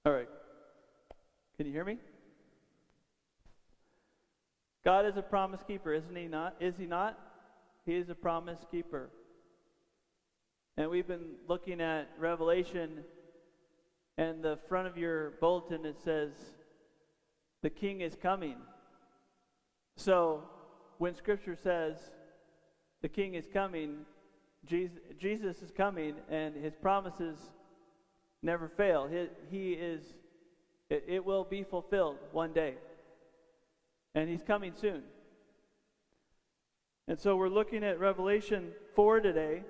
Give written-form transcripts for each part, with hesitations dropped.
All right. Can you hear me? God is a promise keeper, isn't he not? Is he not? He is a promise keeper. And we've been looking at Revelation, and the front of your bulletin it says, the King is coming. So, when Scripture says the King is coming, Jesus is coming, and his promises never fail. It will be fulfilled one day. And he's coming soon. And so we're looking at Revelation 4 today.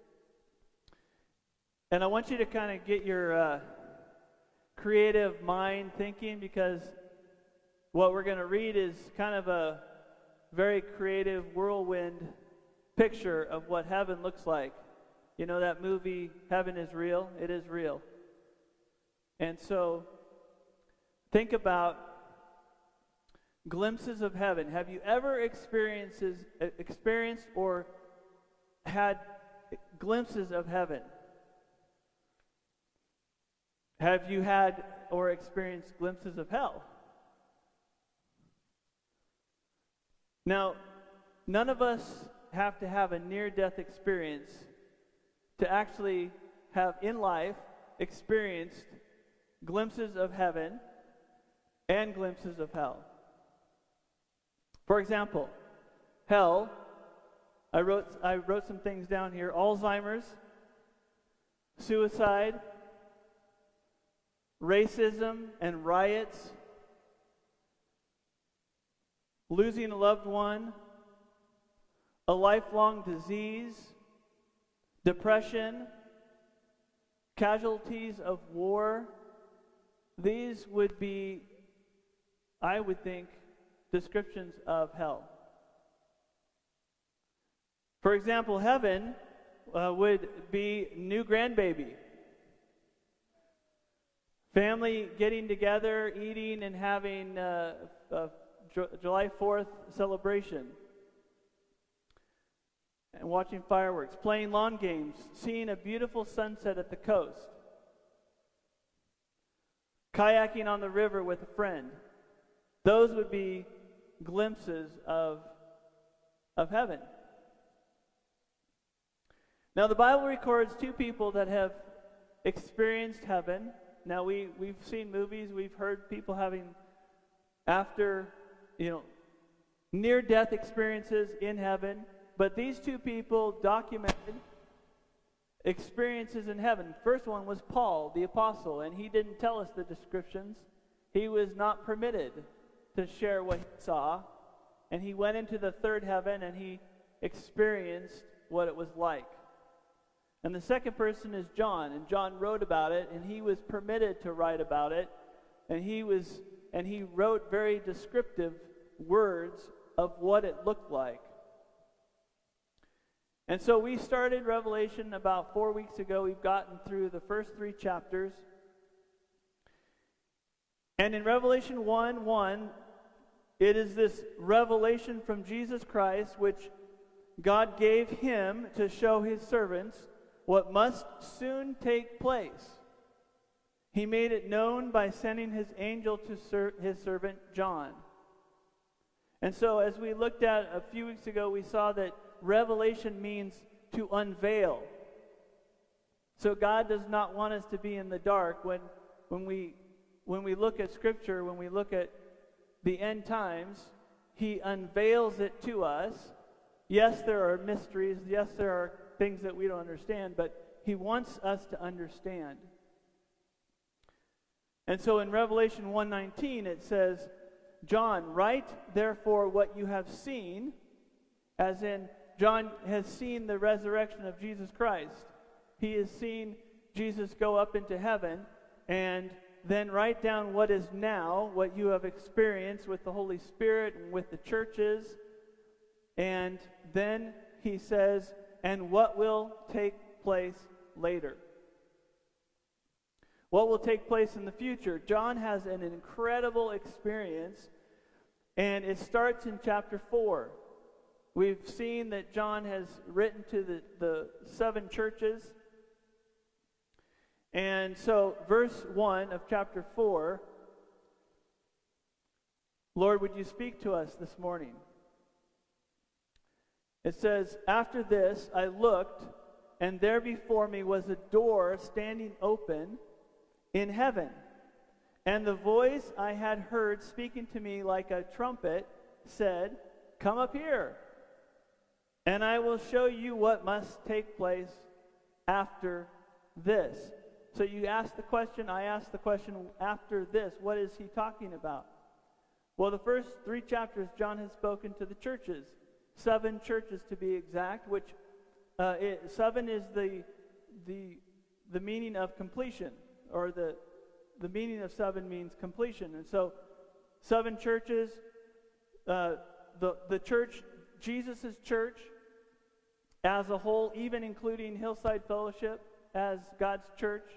And I want you to kind of get your creative mind thinking, because what we're going to read is kind of a very creative whirlwind picture of what heaven looks like. You know that movie, Heaven is Real? It is real. And so think about glimpses of heaven. Have you ever experienced or had glimpses of heaven? Have you had or experienced glimpses of hell? Now, none of us have to have a near-death experience to actually have in life experienced glimpses of heaven and glimpses of hell. For example, hell, I wrote some things down here: Alzheimer's, suicide, racism and riots, losing a loved one, a lifelong disease, depression, casualties of war. These would be, I would think, descriptions of hell. For example, heaven would be new grandbaby. Family getting together, eating, and having a July 4th celebration. And watching fireworks, playing lawn games, seeing a beautiful sunset at the coast, kayaking on the river with a friend. Those would be glimpses of heaven. Now, the Bible records two people that have experienced heaven. Now, we've seen movies, we've heard people having near-death experiences in heaven, but these two people documented experiences in heaven. First one was Paul, the apostle, and he didn't tell us the descriptions. He was not permitted to share what he saw, and he went into the third heaven and he experienced what it was like. And the second person is John, and John wrote about it, and he was permitted to write about it, and he wrote very descriptive words of what it looked like. And so we started Revelation about 4 weeks ago. We've gotten through the first 3 chapters. And in Revelation 1:1, it is this revelation from Jesus Christ, which God gave him to show his servants what must soon take place. He made it known by sending his angel to his servant John. And so as we looked at a few weeks ago, we saw that revelation means to unveil. So God does not want us to be in the dark. When we look at Scripture, when we look at the end times, he unveils it to us. Yes, there are mysteries. Yes, there are things that we don't understand, but he wants us to understand. And so in Revelation 1:19 it says, John, write therefore what you have seen, as in John has seen the resurrection of Jesus Christ. He has seen Jesus go up into heaven, and then write down what is now, what you have experienced with the Holy Spirit and with the churches. And then he says, and what will take place later. What will take place in the future? John has an incredible experience, and it starts in chapter 4. We've seen that John has written to the 7 churches, And so, verse 1 of chapter 4, Lord, would you speak to us this morning? It says, "After this I looked, and there before me was a door standing open in heaven. And the voice I had heard speaking to me like a trumpet said, 'Come up here, and I will show you what must take place after this.'" So you ask the question, I ask the question, after this, what is he talking about? Well, the first 3 chapters, John has spoken to the churches, 7 churches to be exact, which 7 is the meaning of completion, or the meaning of 7 means completion. And so 7 churches, the church, Jesus' church as a whole, even including Hillside Fellowship as God's church.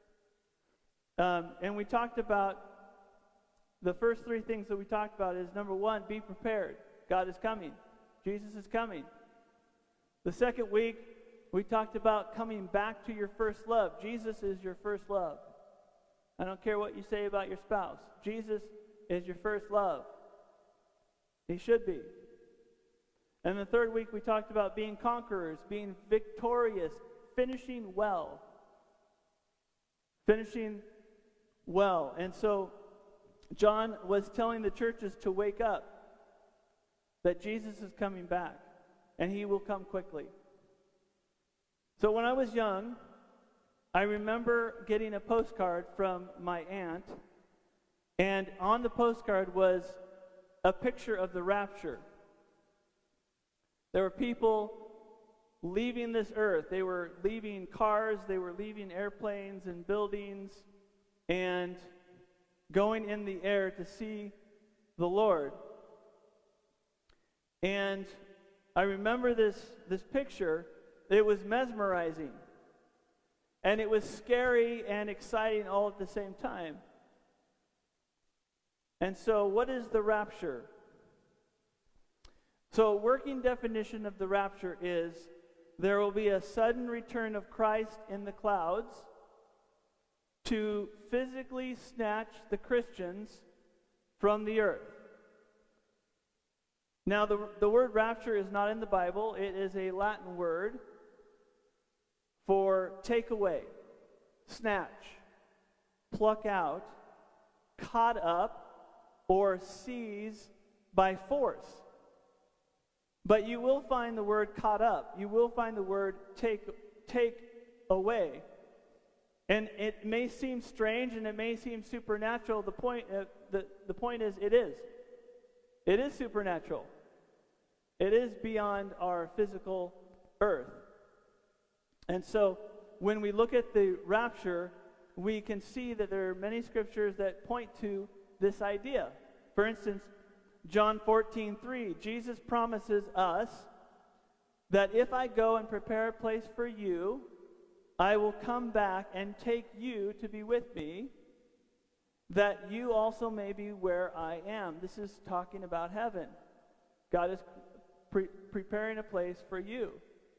And we talked about, the first 3 things that we talked about is, number 1, be prepared. God is coming. Jesus is coming. The second week, we talked about coming back to your first love. Jesus is your first love. I don't care what you say about your spouse. Jesus is your first love. He should be. And the third week, we talked about being conquerors, being victorious, finishing well. Finishing well. And so John was telling the churches to wake up, that Jesus is coming back, and he will come quickly. So when I was young, I remember getting a postcard from my aunt, and on the postcard was a picture of the rapture. There were people leaving this earth. They were leaving cars, they were leaving airplanes and buildings, and going in the air to see the Lord. And I remember this picture. It was mesmerizing. And it was scary and exciting all at the same time. And so, what is the rapture? So, a working definition of the rapture is, there will be a sudden return of Christ in the clouds to physically snatch the Christians from the earth. Now, the word rapture is not in the Bible. It is a Latin word for take away, snatch, pluck out, caught up, or seize by force. But you will find the word caught up. You will find the word take away. And it may seem strange and it may seem supernatural. The point is, it is. It is supernatural. It is beyond our physical earth. And so, when we look at the rapture, we can see that there are many scriptures that point to this idea. For instance, John 14:3, Jesus promises us that if I go and prepare a place for you, I will come back and take you to be with me, that you also may be where I am. This is talking about heaven. God is preparing a place for you.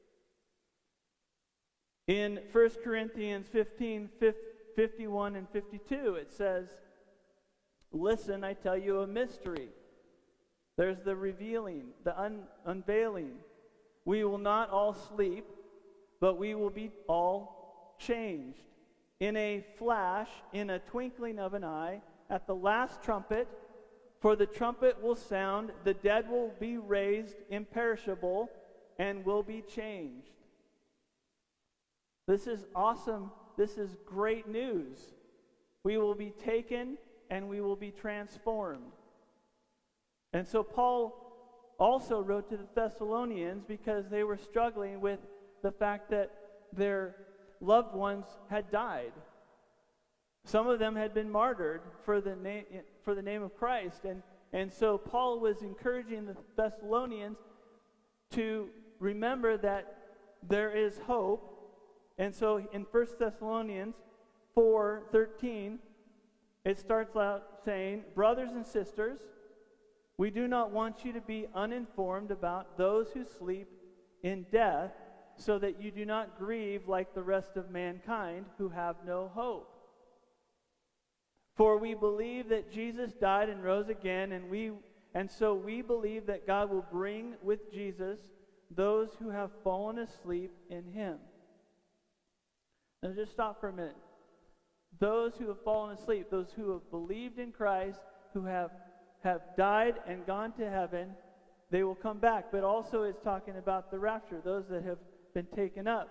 In 1 Corinthians 15:51 and 52, it says, "Listen, I tell you a mystery." There's the revealing, the unveiling. "We will not all sleep, but we will be all changed. In a flash, in a twinkling of an eye, at the last trumpet, for the trumpet will sound, the dead will be raised imperishable, and will be changed." This is awesome. This is great news. We will be taken and we will be transformed. And so Paul also wrote to the Thessalonians because they were struggling with the fact that their loved ones had died. Some of them had been martyred for the name of Christ. And so Paul was encouraging the Thessalonians to remember that there is hope. And so in 1 Thessalonians 4:13, it starts out saying, "Brothers and sisters, we do not want you to be uninformed about those who sleep in death, so that you do not grieve like the rest of mankind who have no hope. For we believe that Jesus died and rose again, and so we believe that God will bring with Jesus those who have fallen asleep in him. Now just stop for a minute. Those who have fallen asleep, those who have believed in Christ, who have died and gone to heaven, they will come back. But also it's talking about the rapture, those that have been taken up.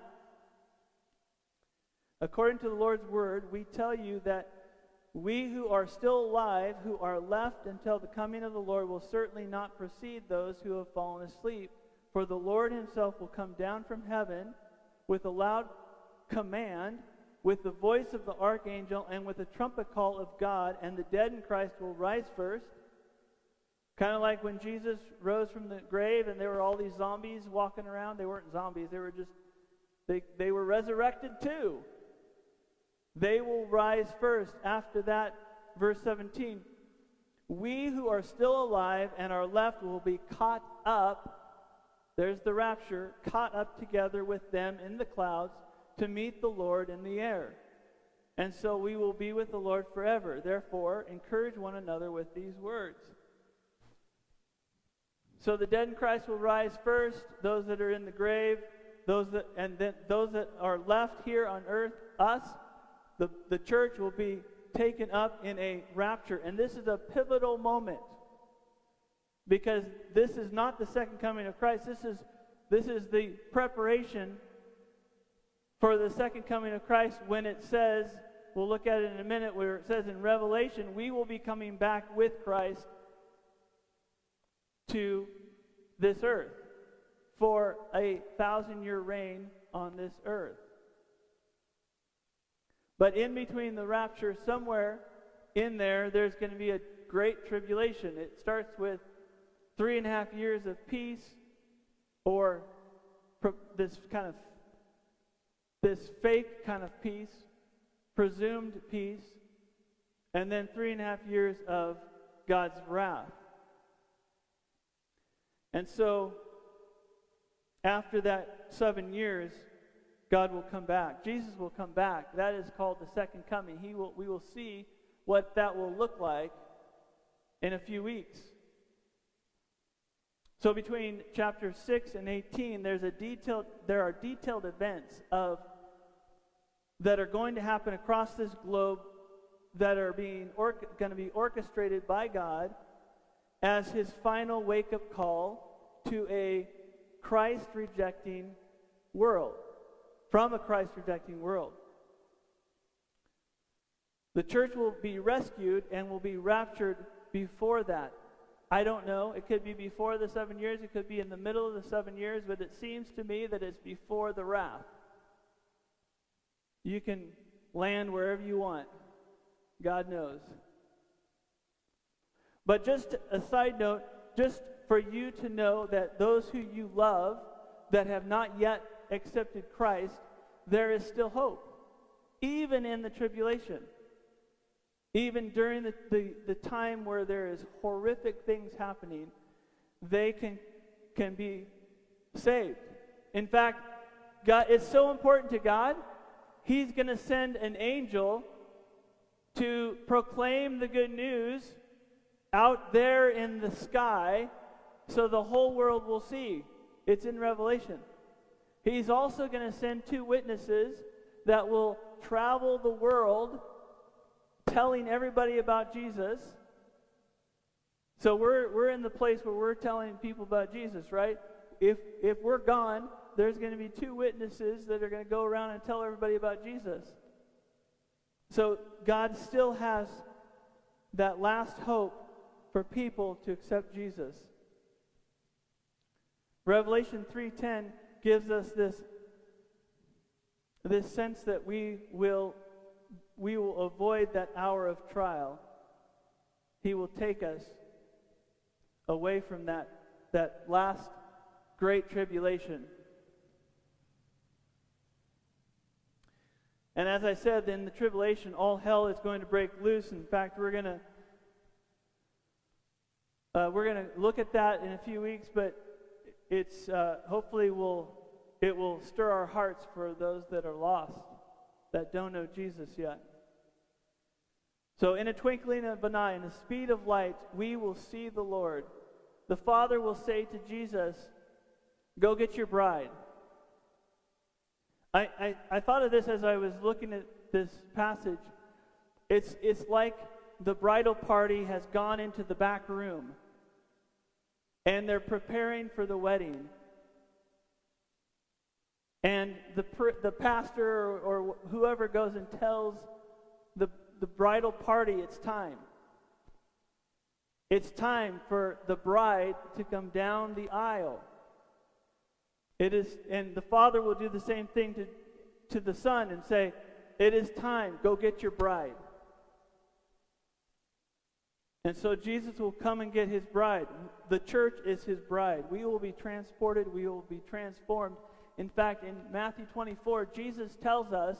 According to the Lord's word, we tell you that we who are still alive, who are left until the coming of the Lord, will certainly not precede those who have fallen asleep. For the Lord himself will come down from heaven with a loud command, with the voice of the archangel, and with the trumpet call of God, and the dead in Christ will rise first. Kind of like when Jesus rose from the grave and there were all these zombies walking around. They weren't zombies, they were just, they were resurrected too. They will rise first. After that, verse 17, we who are still alive and are left will be caught up, there's the rapture, caught up together with them in the clouds to meet the Lord in the air. And so we will be with the Lord forever. Therefore, encourage one another with these words. So the dead in Christ will rise first, those that are in the grave, and then those that are left here on earth, us, the church will be taken up in a rapture. And this is a pivotal moment, because this is not the second coming of Christ. This is the preparation for the second coming of Christ, when it says, we'll look at it in a minute, where it says in Revelation, we will be coming back with Christ to this earth for a 1,000-year reign on this earth. But in between the rapture, somewhere in there's going to be a great tribulation. It starts with 3.5 years of peace, or this fake kind of peace, presumed peace, and then 3.5 years of God's wrath. And so, after that 7 years, God will come back. Jesus will come back. That is called the second coming. We will see what that will look like in a few weeks. So between chapter 6 and 18, there are detailed events that are going to happen across this globe that are going to be orchestrated by God as his final wake-up call to a Christ-rejecting world, from a Christ-rejecting world. The church will be rescued and will be raptured before that. I don't know. It could be before the 7 years. It could be in the middle of the 7 years, but it seems to me that it's before the wrath. You can land wherever you want. God knows. But just a side note, just for you to know that those who you love that have not yet accepted Christ, there is still hope. Even in the tribulation. Even during the time where there is horrific things happening, they can be saved. In fact, God, it's so important to God, he's going to send an angel to proclaim the good news out there in the sky so the whole world will see. It's in Revelation. He's also going to send 2 witnesses that will travel the world telling everybody about Jesus. So we're in the place where we're telling people about Jesus, right? If we're gone, there's going to be 2 witnesses that are going to go around and tell everybody about Jesus. So God still has that last hope for people to accept Jesus. Revelation 3:10 gives us this sense that we will avoid that hour of trial. He will take us away from that last great tribulation. And as I said, in the tribulation, all hell is going to break loose. In fact, we're going to look at that in a few weeks, but it's hopefully we'll it will stir our hearts for those that are lost, that don't know Jesus yet. So in a twinkling of an eye, in the speed of light, we will see the Lord. The Father will say to Jesus, go get your bride. I thought of this as I was looking at this passage. It's like the bridal party has gone into the back room, and they're preparing for the wedding. And the pastor or whoever goes and tells the bridal party it's time. It's time for the bride to come down the aisle. It is, and the Father will do the same thing to the Son and say, it is time, go get your bride. And so Jesus will come and get his bride. The church is his bride. We will be transported, we will be transformed. In fact, in Matthew 24, Jesus tells us,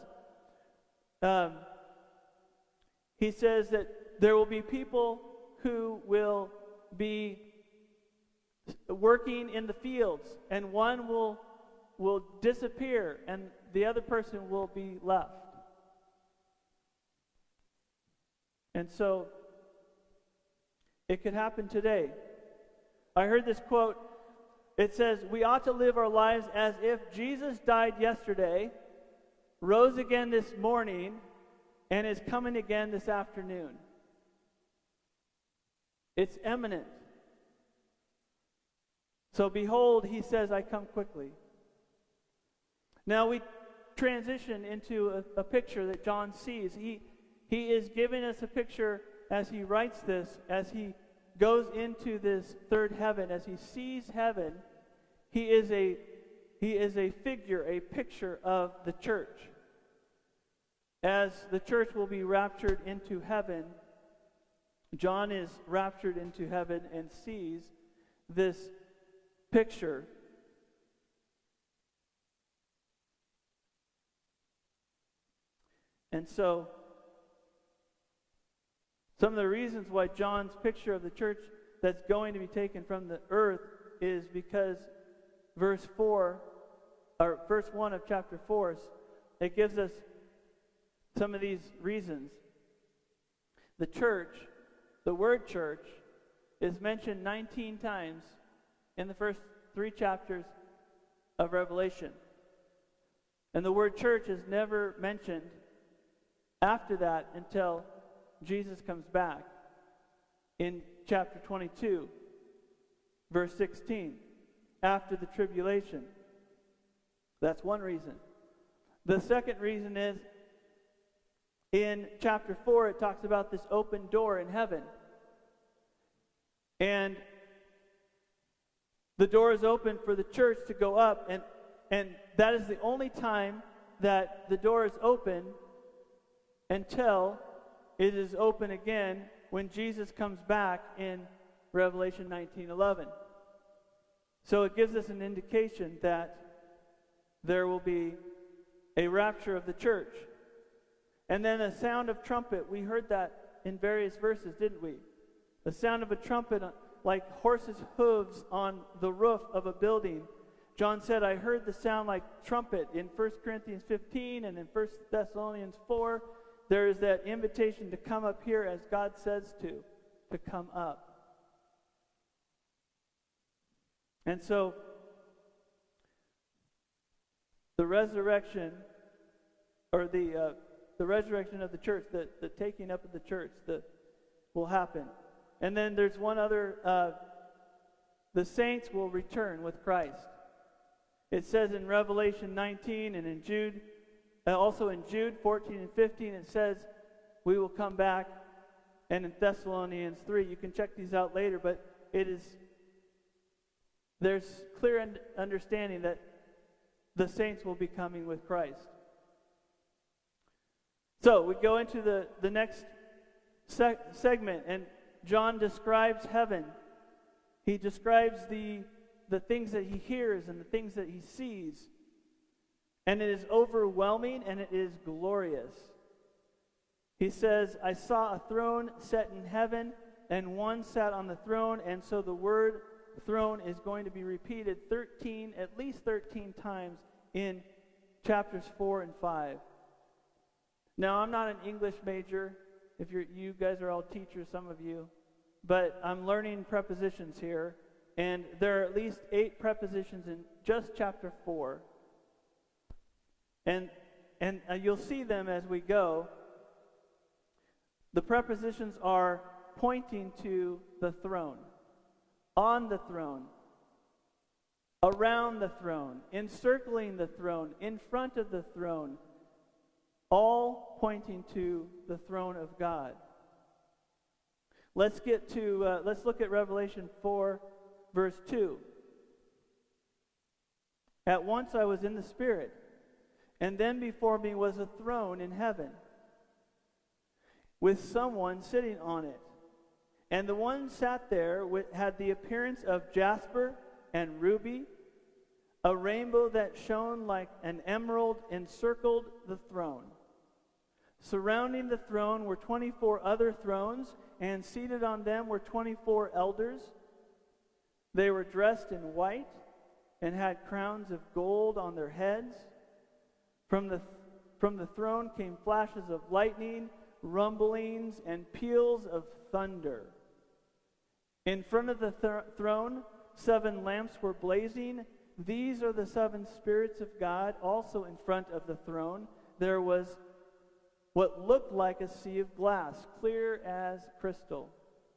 he says that there will be people who will be working in the fields, and one will disappear, and the other person will be left. And so, it could happen today. I heard this quote. It says, we ought to live our lives as if Jesus died yesterday, rose again this morning, and is coming again this afternoon. It's imminent. So behold, he says, I come quickly. Now we transition into a picture that John sees. He is giving us a picture as he writes this, as he goes into this third heaven, as he sees heaven. He is a figure, a picture of the church. As the church will be raptured into heaven, John is raptured into heaven and sees this picture. And so, some of the reasons why John's picture of the church that's going to be taken from the earth is because verse 1 of chapter 4, it gives us some of these reasons. The church, the word church, is mentioned 19 times in the first 3 chapters of Revelation. And the word church is never mentioned after that until Jesus comes back in chapter 22, verse 16, after the tribulation. That's one reason. The second reason is in chapter 4, it talks about this open door in heaven. And the door is open for the church to go up, and that is the only time that the door is open until it is open again when Jesus comes back in Revelation 19:11. So it gives us an indication that there will be a rapture of the church. And then a sound of trumpet. We heard that in various verses, didn't we? The sound of a trumpet like horses' hooves on the roof of a building. John said, I heard the sound like trumpet in 1 Corinthians 15 and in 1 Thessalonians 4. There is that invitation to come up here as God says to come up. And so, the resurrection, or the resurrection of the church, the taking up of the church, will happen. And then there's one other, the saints will return with Christ. It says in Revelation 19 and in Jude, also in Jude 14 and 15, it says we will come back. And in Thessalonians 3, you can check these out later, but there's clear understanding that the saints will be coming with Christ. So we go into the next segment, and John describes heaven. He describes the things that he hears and the things that he sees. And it is overwhelming and it is glorious. He says, I saw a throne set in heaven, and one sat on the throne. And so the word throne is going to be repeated at least 13 times in chapters 4 and 5. Now, I'm not an English major. If you guys are all teachers, some of you. But I'm learning prepositions here. And there are at least 8 prepositions in just chapter 4. And you'll see them as we go. The prepositions are pointing to the throne, on the throne, around the throne, encircling the throne, in front of the throne, all pointing to the throne of God. Let's look at Revelation 4, verse 2. At once I was in the Spirit, and then before me was a throne in heaven, with someone sitting on it. And the one sat there had the appearance of jasper and ruby. A rainbow that shone like an emerald encircled the throne. Surrounding the throne were 24 other thrones, and seated on them were 24 elders. They were dressed in white and had crowns of gold on their heads. From the throne came flashes of lightning, rumblings, and peals of thunder. In front of the throne, 7 lamps were blazing. These are the 7 spirits of God. Also in front of the throne, there was what looked like a sea of glass, clear as crystal.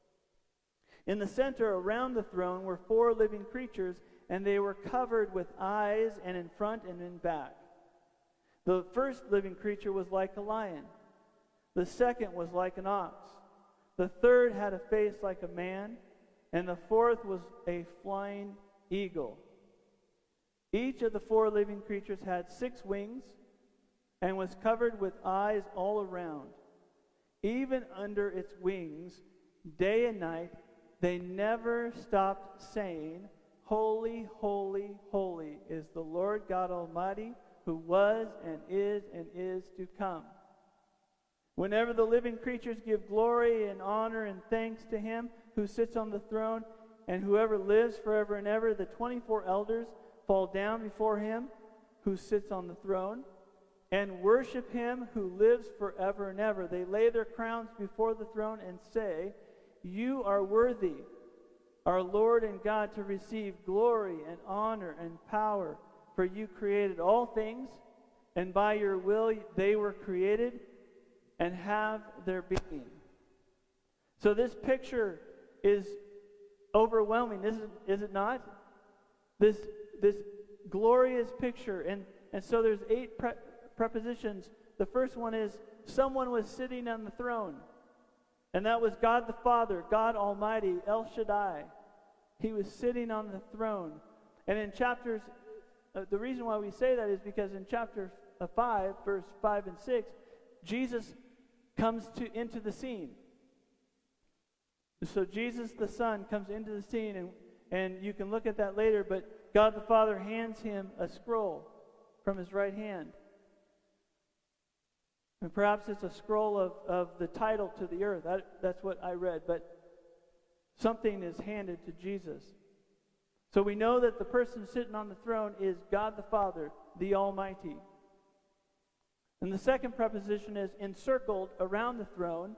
In the center around the throne were 4 living creatures, and they were covered with eyes, and in front and in back. The first living creature was like a lion. The second was like an ox. The third had a face like a man, and the fourth was a flying eagle. Each of the 4 living creatures had 6 wings and was covered with eyes all around. Even under its wings, day and night, they never stopped saying, "Holy, holy, holy is the Lord God Almighty, who was and is to come." Whenever the living creatures give glory and honor and thanks to him who sits on the throne and whoever lives forever and ever, the 24 elders fall down before him who sits on the throne and worship him who lives forever and ever. They lay their crowns before the throne and say, "You are worthy, our Lord and God, to receive glory and honor and power, for you created all things, and by your will they were created and have their being." So this picture is overwhelming, is it not? This glorious picture. And so there's 8 prepositions. The first one is someone was sitting on the throne. And that was God the Father, God Almighty, El Shaddai. He was sitting on the throne. And in chapters, the reason why we say that is because in chapter 5, verse 5 and 6, Jesus comes into the scene. So Jesus the Son comes into the scene, and you can look at that later, but God the Father hands him a scroll from his right hand. And perhaps it's a scroll of the title to the earth. That's what I read, but something is handed to Jesus. So we know that the person sitting on the throne is God the Father, the Almighty. And the second preposition is encircled around the throne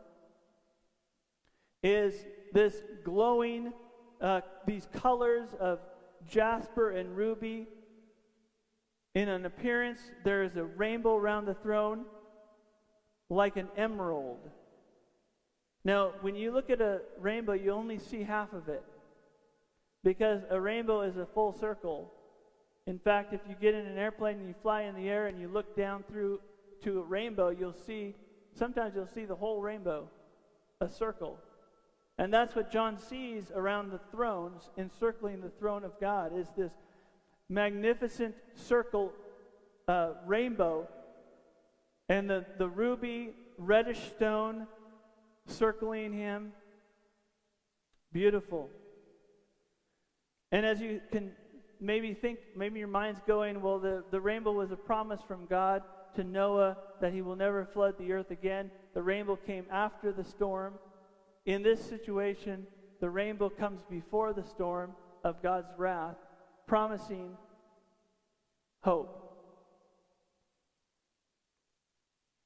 is this glowing, these colors of jasper and ruby. In an appearance, there is a rainbow around the throne like an emerald. Now, when you look at a rainbow, you only see half of it, because a rainbow is a full circle. In fact, if you get in an airplane and you fly in the air and you look down through to a rainbow, sometimes you'll see the whole rainbow, a circle. And that's what John sees around the thrones, encircling the throne of God, is this magnificent circle, rainbow, and the ruby reddish stone circling him. Beautiful. And as you can maybe think, maybe your mind's going, well, the rainbow was a promise from God to Noah that he will never flood the earth again. The rainbow came after the storm. In this situation, the rainbow comes before the storm of God's wrath, promising hope.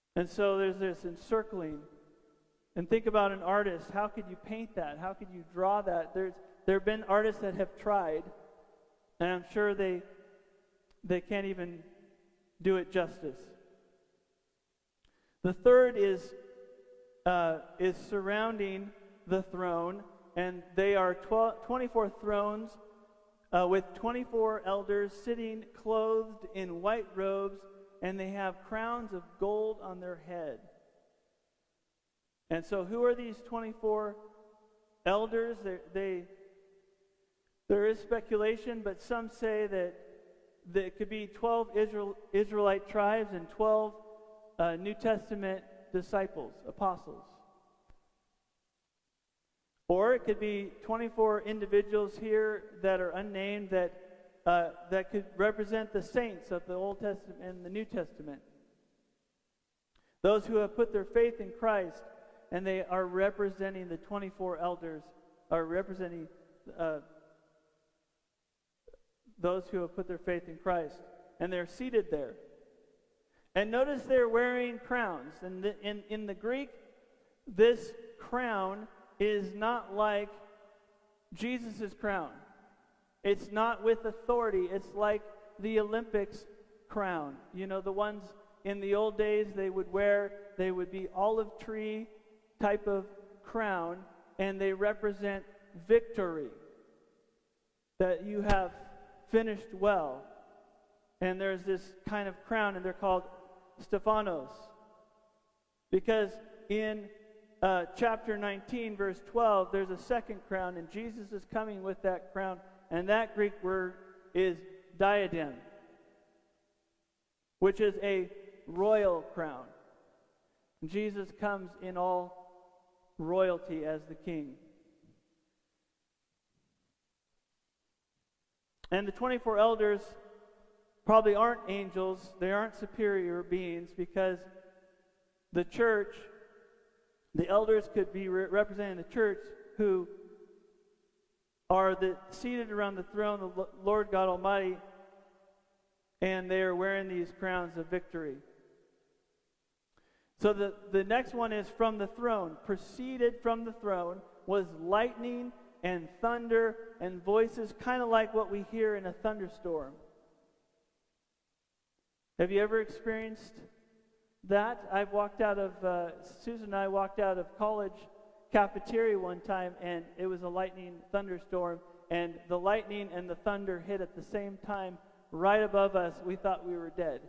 And so there's this encircling. And think about an artist. How could you paint that? How could you draw that? There have been artists that have tried, and I'm sure they can't even do it justice. The third is surrounding the throne, and they are 24 thrones with 24 elders sitting clothed in white robes, and they have crowns of gold on their head. And so who are these 24 elders? There is speculation, but some say that it could be 12 Israelite tribes and 12 New Testament disciples, apostles. Or it could be 24 individuals here that are unnamed that could represent the saints of the Old Testament and the New Testament. Those who have put their faith in Christ, and they are representing the 24 elders, are representing those who have put their faith in Christ. And they're seated there. And notice they're wearing crowns. And in the Greek, this crown is not like Jesus' crown. It's not with authority. It's like the Olympics crown. You know, the ones in the old days they would wear, they would be olive tree type of crown, and they represent victory. That you have finished well. And there's this kind of crown, and they're called Stephanos. Because in chapter 19, verse 12, there's a second crown, and Jesus is coming with that crown, and that Greek word is diadem, which is a royal crown. Jesus comes in all royalty as the king. And the 24 elders probably aren't angels, they aren't superior beings, because the church, the elders could be representing the church, who are seated around the throne of the Lord God Almighty, and they are wearing these crowns of victory. So the next one is from the throne. Proceeded from the throne was lightning and thunder and voices, kind of like what we hear in a thunderstorm. Have you ever experienced that? Susan and I walked out of college cafeteria one time, and it was a lightning thunderstorm, and the lightning and the thunder hit at the same time right above us. We thought we were dead.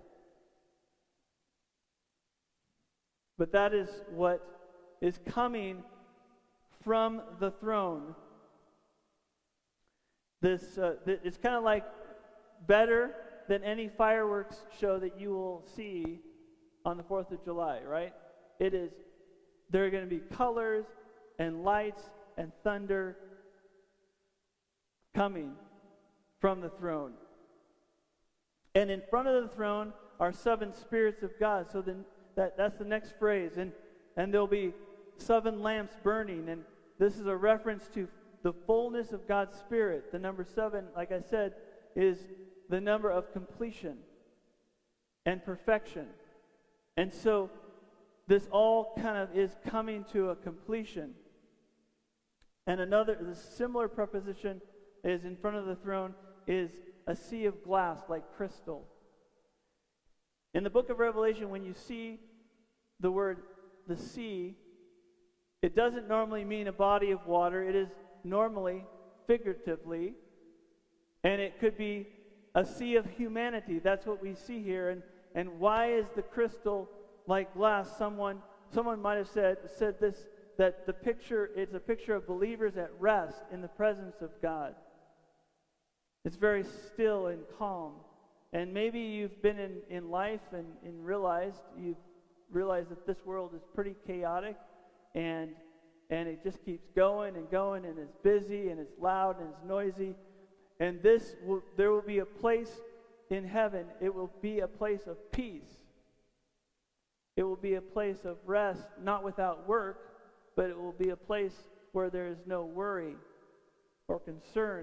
But that is what is coming from the throne. It's kind of like better than any fireworks show that you will see on the 4th of July, right? There are going to be colors and lights and thunder coming from the throne. And in front of the throne are 7 spirits of God. So that's the next phrase. And there'll be 7 lamps burning. And this is a reference to the fullness of God's Spirit. The number 7, like I said, is the number of completion and perfection. And so this all kind of is coming to a completion. And the similar preposition is in front of the throne is a sea of glass like crystal. In the book of Revelation, when you see the word the sea, it doesn't normally mean a body of water. It is normally, figuratively, and it could be a sea of humanity. That's what we see here. And why is the crystal like glass? Someone might have said this, that the picture is a picture of believers at rest in the presence of God. It's very still and calm. And maybe you've been in life and you've realized that this world is pretty chaotic, and it just keeps going and going, and it's busy and it's loud and it's noisy. And there will be a place in heaven. It will be a place of peace. It will be a place of rest, not without work, but it will be a place where there is no worry or concern.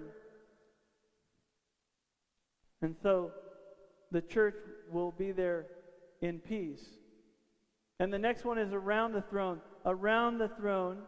And so the church will be there in peace. And the next one is around the throne. Around the throne,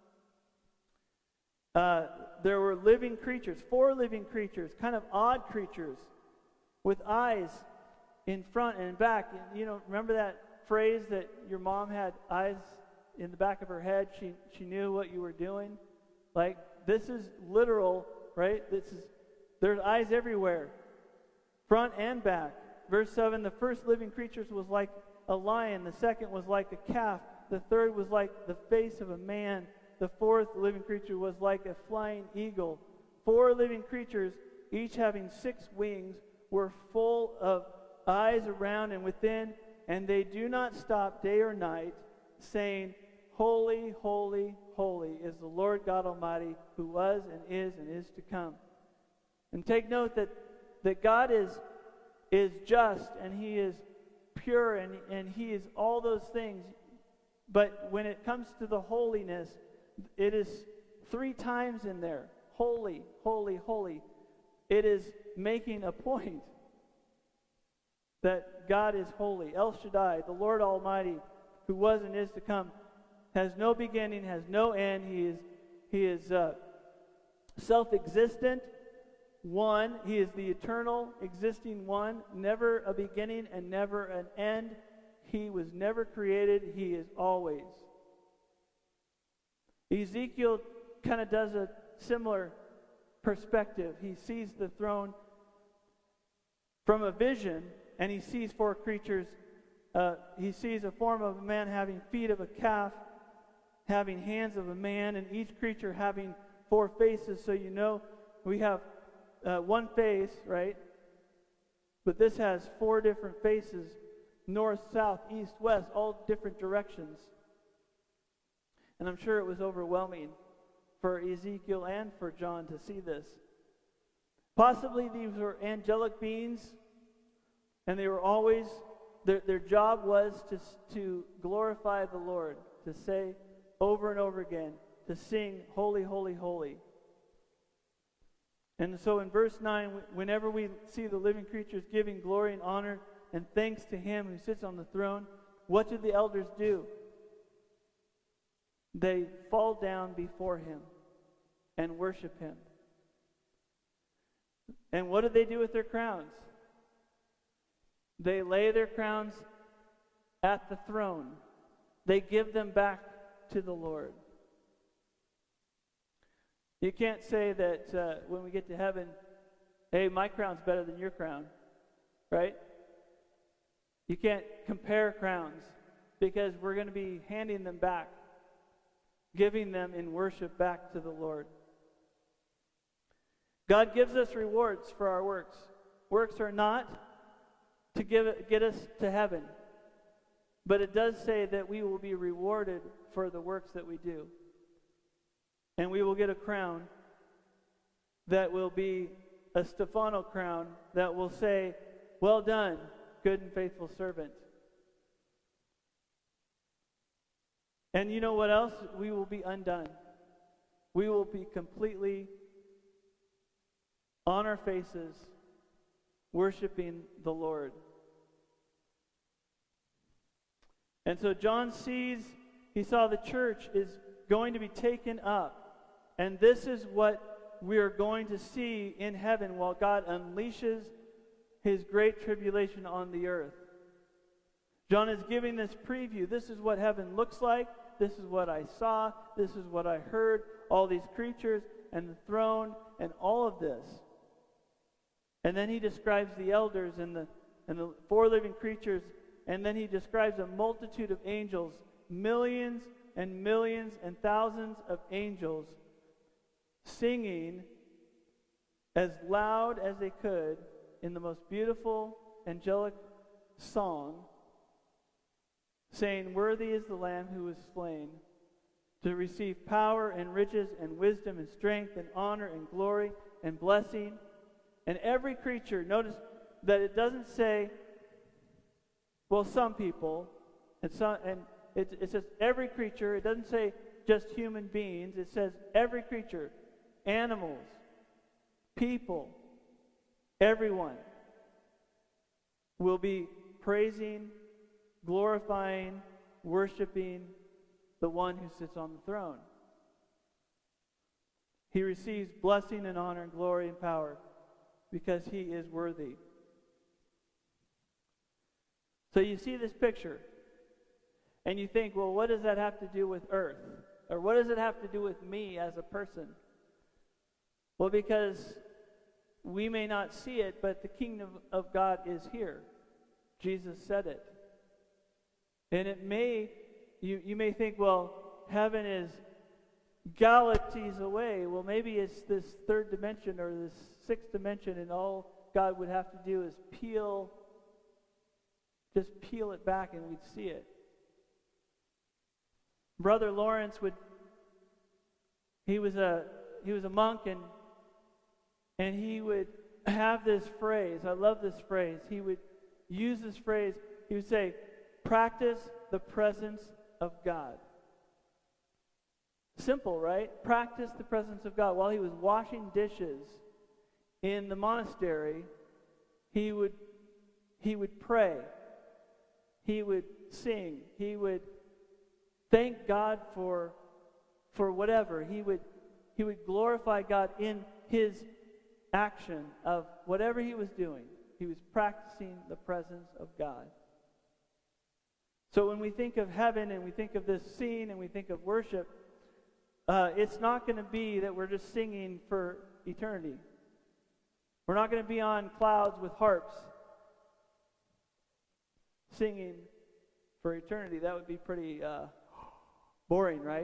there were living creatures, 4 living creatures, kind of odd creatures, with eyes in front and back. You know, remember that phrase that your mom had eyes in the back of her head? She knew what you were doing. Like, this is literal, right? There's eyes everywhere, front and back. Verse 7, the first living creature was like a lion, the second was like a calf, the third was like the face of a man, the fourth living creature was like a flying eagle. 4 living creatures, each having 6 wings, were full of eyes around and within, and they do not stop day or night, saying, Holy, holy, holy is the Lord God Almighty, who was and is to come. And take note that God is just, and He is pure, and He is all those things. But when it comes to the holiness, it is 3 times in there. Holy, holy, holy. It is making a point that God is holy. El Shaddai, the Lord Almighty, who was and is to come, has no beginning, has no end. He is self-existent, one. He is the eternal, existing one, never a beginning and never an end. He was never created. He is always. Ezekiel kind of does a similar perspective. He sees the throne from a vision, and he sees 4 creatures. He sees a form of a man having feet of a calf, having hands of a man, and each creature having 4 faces. So you know we have 1 face, right? But this has 4 different faces, north, south, east, west, all different directions. And I'm sure it was overwhelming for Ezekiel and for John to see this. Possibly these were angelic beings, and they were always, their job was to glorify the Lord, to say over and over again, to sing, Holy, holy, holy. And so in verse 9, whenever we see the living creatures giving glory and honor and thanks to Him who sits on the throne, what do the elders do? They fall down before Him and worship Him. And what do they do with their crowns? They lay their crowns at the throne. They give them back to the Lord. You can't say that when we get to heaven, hey, my crown's better than your crown, right? You can't compare crowns, because we're going to be handing them back, giving them in worship back to the Lord. God gives us rewards for our works. Works are not to get us to heaven, but it does say that we will be rewarded for the works that we do. And we will get a crown that will be a Stefano crown that will say, well done, good and faithful servant. And you know what else? We will be undone. We will be completely on our faces, worshiping the Lord. And so John he saw the church is going to be taken up. And this is what we are going to see in heaven while God unleashes His great tribulation on the earth. John is giving this preview. This is what heaven looks like. This is what I saw. This is what I heard. All these creatures and the throne and all of this. And then he describes the elders and the 4 living creatures. And then he describes a multitude of angels, millions and millions and thousands of angels, singing as loud as they could in the most beautiful angelic song, saying, Worthy is the Lamb who was slain to receive power and riches and wisdom and strength and honor and glory and blessing. And every creature, notice that it doesn't say, well, some people, it says every creature. It doesn't say just human beings. It says every creature, animals, people, everyone will be praising, glorifying, worshiping the one who sits on the throne. He receives blessing and honor and glory and power because he is worthy. So you see this picture, and you think, well, what does that have to do with earth? Or what does it have to do with me as a person? Well, because we may not see it, but the kingdom of God is here. Jesus said it. And it may, you may think, well, heaven is galaxies away. Well, maybe it's this third dimension or this sixth dimension, and all God would have to do is just peel it back and we'd see it. Brother Lawrence he was a monk, and he would have this phrase. I love this phrase. He would use this phrase. He would say, practice the presence of God. Simple, right? Practice the presence of God. While he was washing dishes in the monastery, he would pray. He would sing. He would thank God for whatever. He would glorify God in his action of whatever he was doing. He was practicing the presence of God. So when we think of heaven and we think of this scene and we think of worship, it's not going to be that we're just singing for eternity. We're not going to be on clouds with harps singing for eternity. That would be pretty boring, right?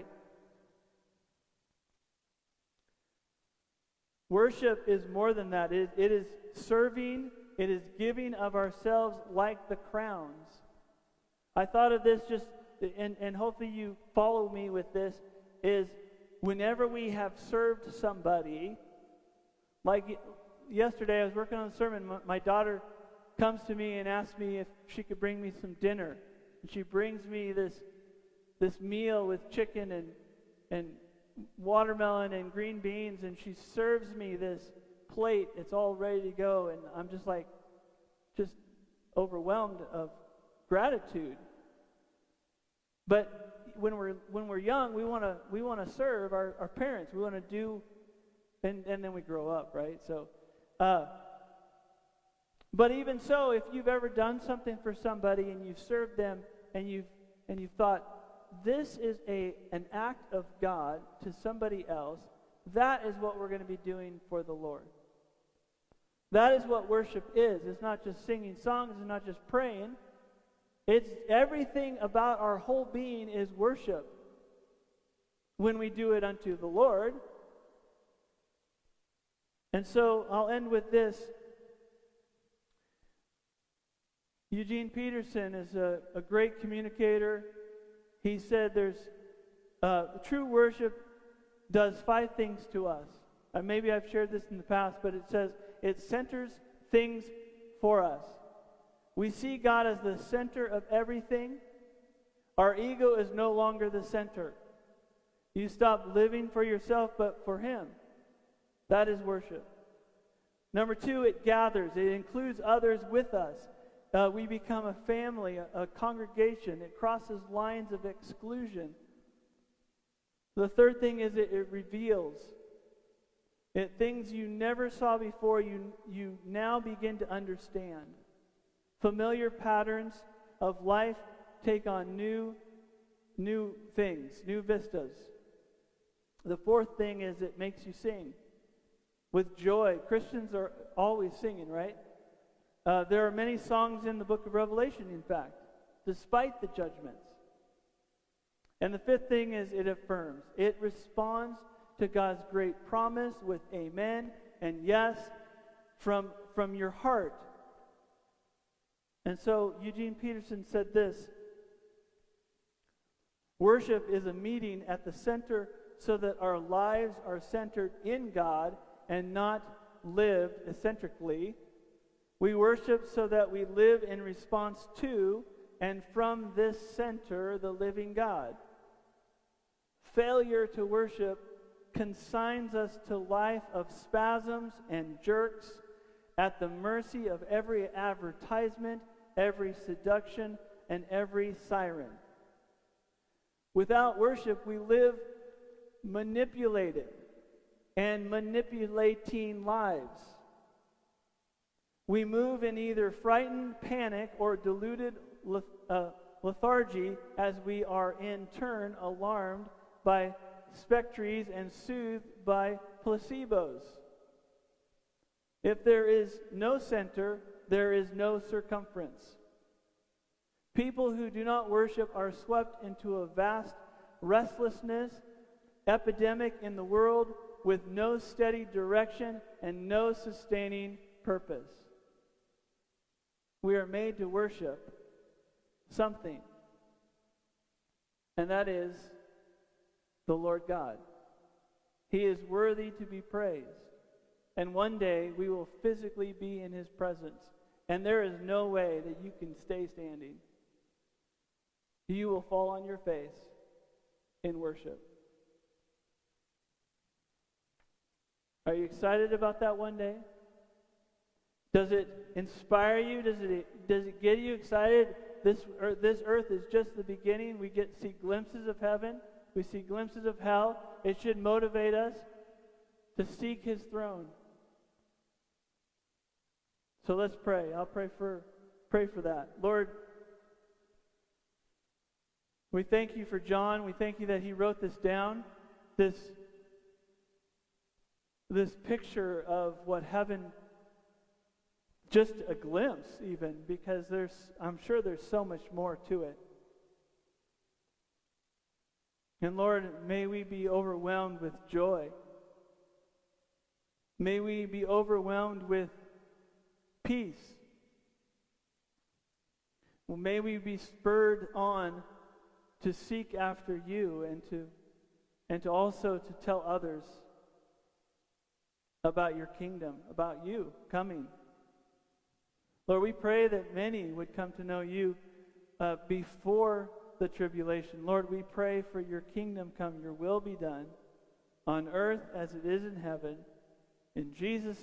Worship is more than that. It is serving. It is giving of ourselves like the crowns. I thought of this just, and hopefully you follow me with this, is whenever we have served somebody, like yesterday I was working on a sermon, my daughter comes to me and asks me if she could bring me some dinner. And she brings me this meal with chicken and watermelon and green beans, and she serves me this plate. It's all ready to go, and I'm just overwhelmed of gratitude. But when we're young, we want to serve our parents. We want to do, and then we grow up, right? So, but even so, if you've ever done something for somebody and you've served them and you've thought, this is an act of God to somebody else, that is what we're going to be doing for the Lord. That is what worship is. It's not just singing songs, it's not just praying. It's everything about our whole being is worship when we do it unto the Lord. And so I'll end with this. Eugene Peterson is a great communicator. He said true worship does 5 things to us. Maybe I've shared this in the past, but it says it centers things for us. We see God as the center of everything. Our ego is no longer the center. You stop living for yourself, but for Him. That is worship. Number 2, it gathers. It includes others with us. We become a family, a congregation. It crosses lines of exclusion. The third thing is it reveals. Things you never saw before, you now begin to understand. Familiar patterns of life take on new things, new vistas. The fourth thing is it makes you sing with joy. Christians are always singing, right? There are many songs in the book of Revelation, in fact, despite the judgments. And the fifth thing is it affirms. It responds to God's great promise with amen and yes from your heart. And so Eugene Peterson said this: worship is a meeting at the center so that our lives are centered in God and not lived eccentrically. We worship so that we live in response to and from this center, the living God. Failure to worship consigns us to life of spasms and jerks at the mercy of every advertisement, every seduction, and every siren. Without worship, we live manipulated and manipulating lives. We move in either frightened panic or deluded lethargy, as we are in turn alarmed by spectres and soothed by placebos. If there is no center, there is no circumference. People who do not worship are swept into a vast restlessness, epidemic in the world, with no steady direction and no sustaining purpose. We are made to worship something, and that is the Lord God. He is worthy to be praised. And one day we will physically be in His presence, and there is no way that you can stay standing. You will fall on your face in worship. Are you excited about that one day? Does it inspire you? Does it get you excited? This earth is just the beginning. We see glimpses of heaven. We see glimpses of hell. It should motivate us to seek His throne. So let's pray. I'll pray for that. Lord, we thank You for John. We thank You that he wrote this down. This picture of what heaven, just a glimpse even, because I'm sure there's so much more to it. And Lord, may we be overwhelmed with joy. May we be overwhelmed with peace. Well, may we be spurred on to seek after You and to also to tell others about Your kingdom, about You coming. Lord, we pray that many would come to know You before the tribulation. Lord, we pray for Your kingdom come, Your will be done on earth as it is in heaven. In Jesus'